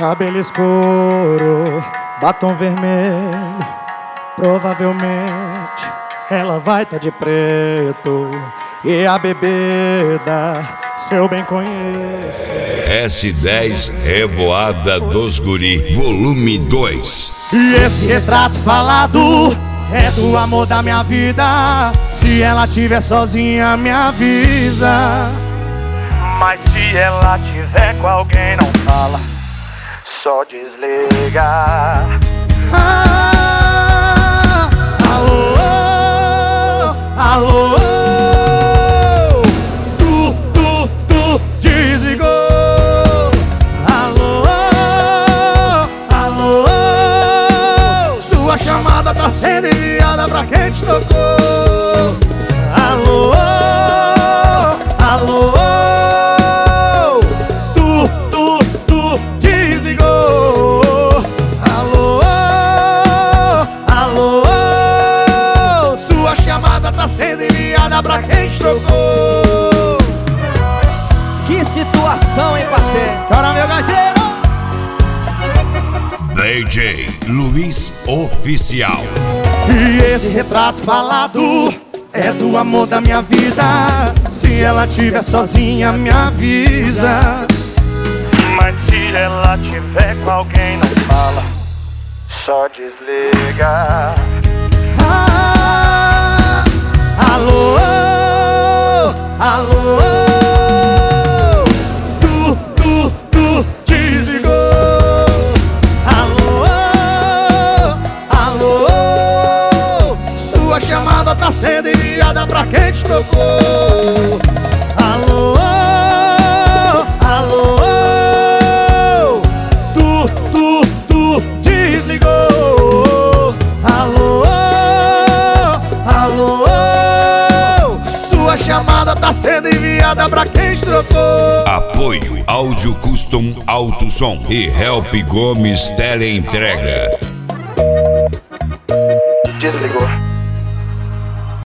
Cabelo escuro, batom vermelho, provavelmente ela vai tá de preto. E a bebida, se eu bem conheço, S10 Revoada dos Guri, volume 2. E esse retrato falado é do amor da minha vida. Se ela tiver sozinha, me avisa. Mas se ela tiver com alguém, não fala, só desliga. Alô, alô, tu desligou. Alô, alô, sua chamada tá sendo enviada pra quem te tocou. Alô, alô, tu desligou. Alô, alô, sua chamada tá sendo enviada pra quem te tocou. Que situação, hein, parceiro? Cara, meu gaiteiro. DJ Luiz Oficial. E esse retrato falado é do amor da minha vida. Se ela tiver sozinha, me avisa. Mas se ela tiver com alguém, não fala, só desliga. Alô, alô, tu desligou. Alô, alô, sua chamada tá sendo enviada pra quem te tocou. Alô, alô, tu desligou. Alô, alô, sua chamada tá sendo enviada pra quem te trocou. Apoio Áudio Custom Alto Som e Help Gomes Teleentrega. Desligou.